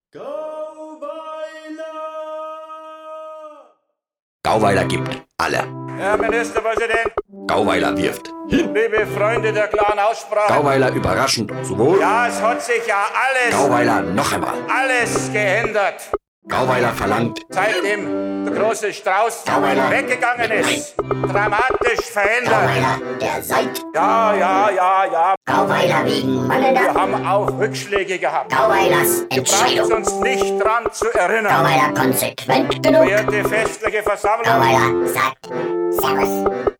Gauweiler gibt alle. Herr Ministerpräsident, Gauweiler wirft hin. liebe Freunde der klaren Aussprache. Gauweiler überraschend zum Wohl. Ja, es hat sich ja Gauweiler noch einmal. alles geändert. Gauweiler verlangt. Seitdem der große Strauß Gauweiler. weggegangen ist. Dramatisch verändert. Gauweiler, der seit Ja. Gauweiler wegen Wir mangelnder haben auch Rückschläge gehabt. Gauweilers Braucht Entscheidung. uns nicht dran zu erinnern. Gauweiler konsequent genug. Werte festliche Versammlung. Gauweiler sagt Servus.